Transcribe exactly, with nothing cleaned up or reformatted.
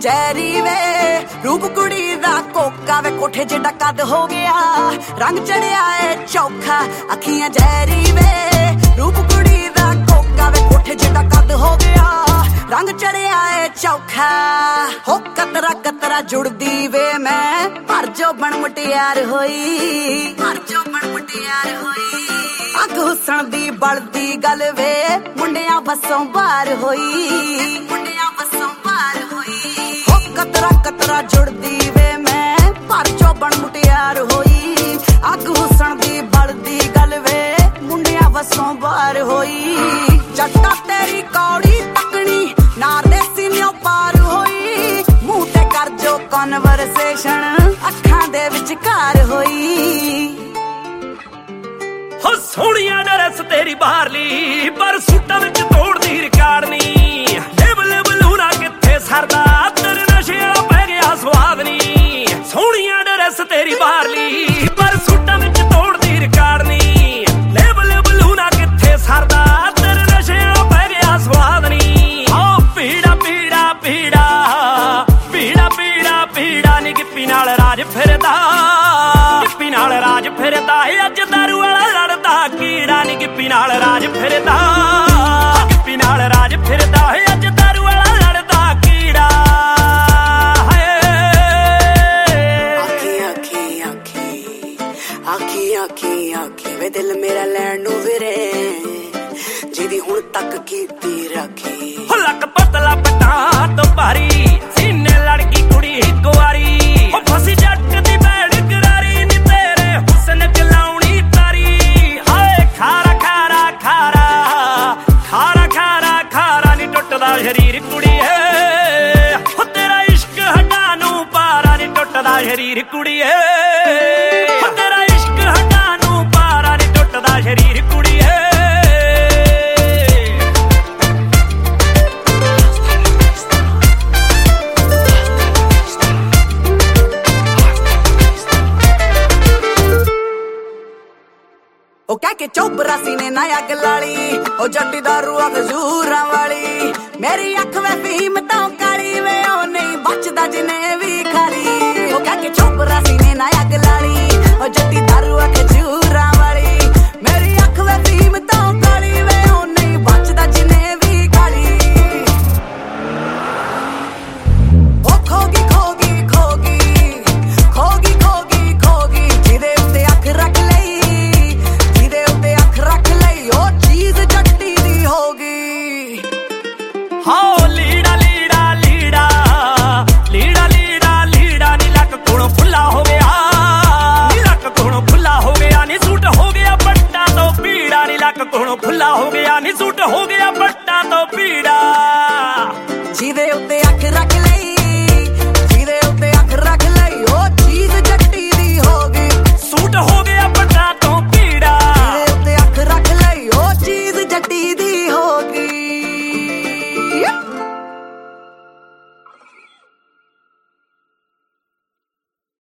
जहरी वे रूप कुड़ी दा कोका वे कोठे जिड्डा कद हो गया रंग चढ़िया है चौखा अखियां जहरी वे रूप कुड़ी दा कोका वे कोठे जिड्डा कद हो गया रंग चढ़िया है चौखा हो कतरा कतरा जुड़दी वे मैं पर जो बन मुटियार होई पर जो बन मुटियार होई अग हुसन दी बलदी गल वे मुंडिया बसों बाहर होई मुंडिया बसों बाहर होई हो कतरा कतरा जुड़दी वे मैं पर जो बन मुटियार होई अग हुसन दी बलदी गल वे मुंडिया बसों बाहर होई जट्टा तेरी कौड़ी तकनी नार दे सीनियों पार होई मुंह ते कर जो कन्वर्सेशन अखां दे विचकार होई हो सोहणिया ड्रेस तेरी बाहरली पर सूटां विच तोड़दी रिकार्ड नी लेबल बलूना किथे सरदा तेरे नशे वाला पै गया स्वाद नी सोहणिया ड्रेस तेरी बाहरली पर सूटां विच तोड़दी रिकार्ड नी लेबल बलूना किथे सरदा तेरे नशे वाला पै गया स्वाद नी ओ पीड़ा पीड़ा पीड़ा पीड़ा पीड़ा पीड़ा नी गिप्पी नाल राज फिरदा गिप्पी नाल राज फिरदा अज दारू वाला लड़दा कीड़ा नी गिप्पी नाल राज फिरदा गिप्पी नाल राज फिरदा अज दारू वाला लड़दा कीड़ा आखी आखी आखी आखी आखी आखी वे दिल मेरा लैण नूं विरे जिहदी हुण तक कीती रखी हो लक पतला पटा तो भारी सीने लड़की कुड़ी इक वारी हो फसी जट दी बैड़ करारी नी तेरे हुस्न च लाउणी तारी हाय खारा खारा खारा खारा खारा खारा नी टुटदा शरीर कुड़ीए हो तेरा इश्क हटा नूं पारा नी टुटदा शरीर कुड़ीए हो तेरा इश्क हटा नूं पारा नी टुटदा शरीर कुड़ीए ओ कह के चौबरा सीने ना अग लाली ओ जट्टी दारू अख जूरा वाली मेरी अख वे फीम तो काली वे ओ नहीं बचदा जिने भी खाली ओ कह के चौबरा सीने ना अग लाली ओ जट्टी दारू अख जूरा वाली मेरी अख वे फीम तो काली वे ओ नहीं बचदा जिने भी खाली ओ खोगी खोगी खोगी खोगी खोगी खोगी जिदे उत्ते अख रख लई हाँ लीड़ा लीड़ा लीड़ा लीड़ा लीड़ा लीड़ा नी लक कोलों खुला हो गया नी लक कोलों खुला हो गया नी सूट हो गया पट्टा तो पीड़ा नी लक कोलों खुला हो गया नी सूट हो गया पट्टा